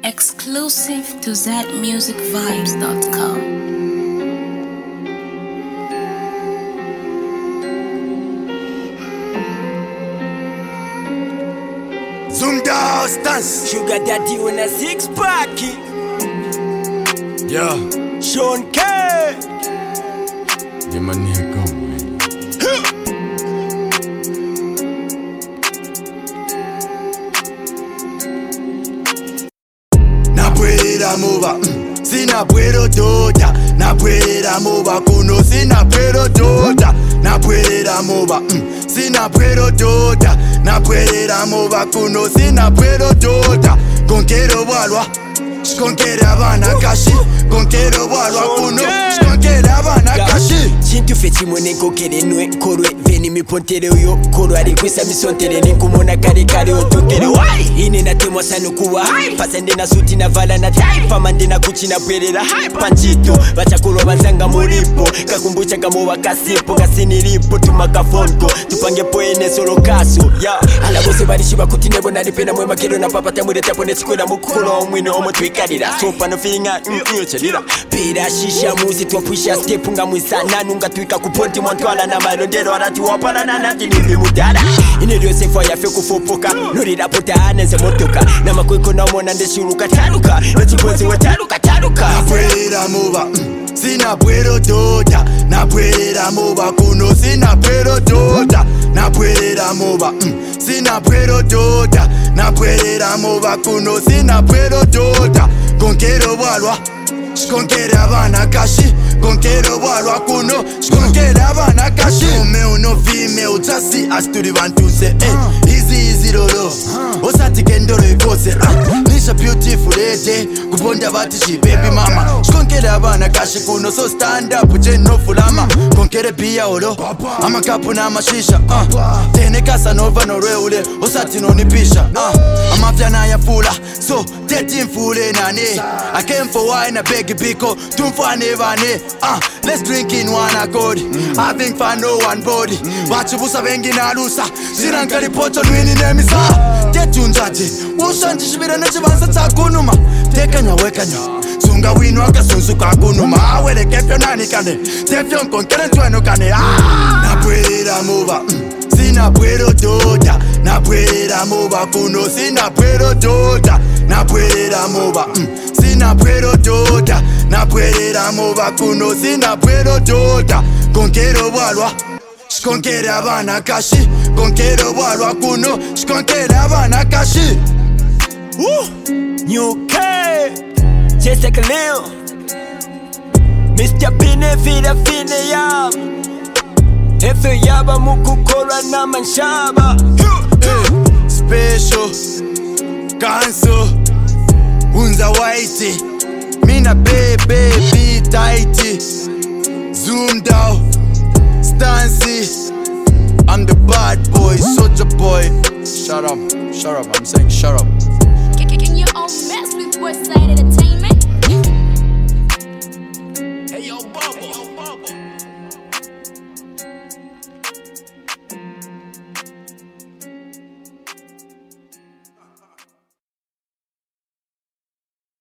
Exclusive to ZMusicVibes.com. Zoomed out stance. Sugar daddy on a six pack. Yeah. Sean K. Yeah, my nigga, man. Napwera muba, sina puedo tota. Napwera muba kuno, sina puedo tota. Napwera muba, sina puedo tota. Napwera muba kuno, sina puedo tota. Konkero walwa, skonkere abana kashi. Konkero walwa kuno, skonkere abana kashi. Chintu feti mwene kokere nwe korwe. Veni mi pontere uyo koro ari kwisa misontere. Nikumona kare kare otokere. Wai! Ine na temwa sanu kuwa hype. Pasende na suti na vala na type. Famande na kuchi na pwerera hype. Panchito, bachakuro banzanga muripo. Kakumbucha kamo wakasipo. Kasiniripo, tumakafonko. Tupange poene solo kaso. Ya, ala bose barishiba kutinebo na nipena mwe makero na papata mwere tapo netsikuna mukukuro omwine omo twikarira. Sopa no filinga, chalira. Pira shisha muzi tuwapwisha step nga mwisa nunga tuika kuponti mwantwala na marondero arati wapala na nati nimi mudara. Inerio sefo ya feku fopoka. Nuri rapota anenze motoka. Na makweko na umona ndeshuruka taruka. Nechikwenzi we taruka. Napwera muba, sina puedo tota. Napwera muba kuno, sina puedo tota. Napwera muba, sina puedo tota. Napwera muba kuno, sina puedo tota. Konkero walwa, skonkere abana kashi. Konkero walwa kuno, skonkere abana kashi. Male no female, tasi asturi bantuse. Easy lolo, osati kendoro ikose. Nisha beautiful lady, kubonda batishi baby mama. Skonkere abana kashi kuno, so stand up, no fulama. Konkere pia olo, ama kapu na mashisha. Tene Casanova no reule, osati no nipisha. Amafya na ya fula, so teti mfule nane. I came for wine, I beg biko, tumfane vane. Let's drink in one accord. Having fun, no one body. Bachibusa bengi na lusa, zirankari pocho nwini nemisa. Tetunjaji, ushanji shibira na chibansa takunuma. Tekanya wekanya, sunga winu akasunsu kakunuma. Awele kefyo nani kane, tefyo nkonkere ntweno kane. Napwera muba, sina puedo tota. Napwera muba kuno, sina puedo tota. Napwera muba, sina puedo tota. Napwera muba kuno, sina puedo tota. Konkero walwa, skonkere abana kashi. Konkero walwa kuno, skonkere abana kashi. New K. Just like a Lil Mr. Bine Vida Fine Yam. Efe yaba mukukora na manshaba. Special Kanso Unza Whitey Mina baby tighty. Zoomed out Stancy. I'm the bad boy, soldier boy. Shut up, I'm saying shut up. Can you all mess with Westside at a time?